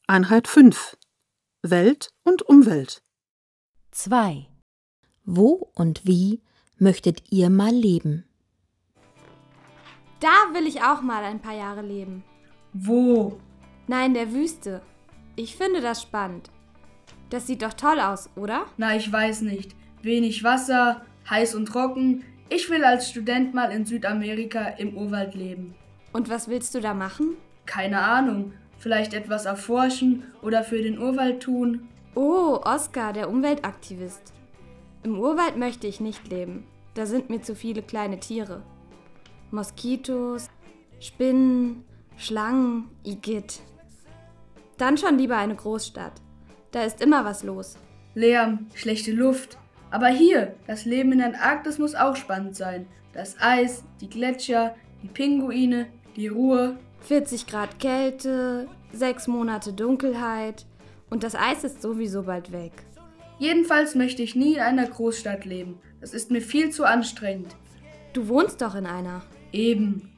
Einheit 5. Welt und Umwelt. 2. Wo und wie möchtet ihr mal leben? Da will ich auch mal ein paar Jahre leben. Wo? Na, in der Wüste. Ich finde das spannend. Das sieht doch toll aus, oder? Na, ich weiß nicht. Wenig Wasser, heiß und trocken. Ich will als Student mal in Südamerika im Urwald leben. Und was willst du da machen? Keine Ahnung. Vielleicht etwas erforschen oder für den Urwald tun. Oh, Oskar, der Umweltaktivist. Im Urwald möchte ich nicht leben. Da sind mir zu viele kleine Tiere. Moskitos, Spinnen, Schlangen, Igitt. Dann schon lieber eine Großstadt. Da ist immer was los. Lärm, schlechte Luft. Aber hier, das Leben in der Antarktis muss auch spannend sein. Das Eis, die Gletscher, die Pinguine, die Ruhe. 40 Grad Kälte, 6 Monate Dunkelheit und das Eis ist sowieso bald weg. Jedenfalls möchte ich nie in einer Großstadt leben. Das ist mir viel zu anstrengend. Du wohnst doch in einer. Eben.